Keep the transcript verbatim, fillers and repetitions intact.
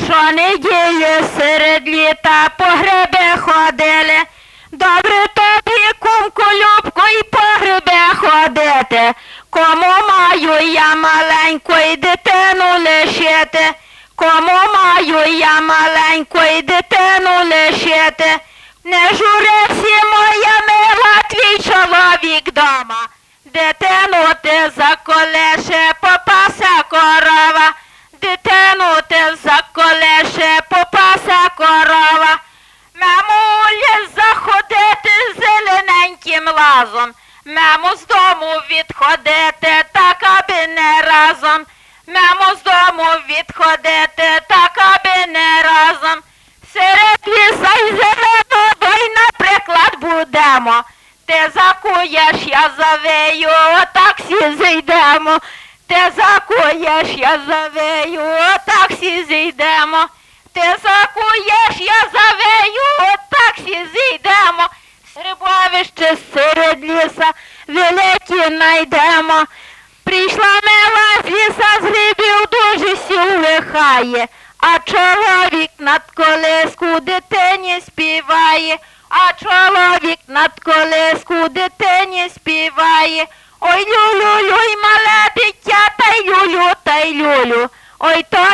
Щонеділі серед літа по гриби ходили. Добре тобі, кумку Любко, і по гриби ходити. Кому маю я маленьку і дитину лишити? Кому маю я маленьку і дитину лишити? Не журися, моя мила, твій чоловік дома. Дитину ти заколеше, попаса корова. Дитину ти заколеше, попаса корова. Мамулі заходити зелененьким лазом. Маму з дому відходити, так аби не разом. Маму з дому відходити, так аби не разом. Серед ліса й зеленого й наприклад будемо. Ти закуєш, я завею, отак всі зійдемо. Ти закуєш, я завею, отак всі зійдемо. Ти закуєш, я завею, отак всі зійдемо. Грибовище серед ліса великі найдемо. Прийшла мила з ліса, з грибів дуже сіл лихає, а чоловік над колиску дитині співає, а чоловік над колиску дитині співає. Ой, люлю, люй, мале дитя, та й люлю, та й люлю. Ой, то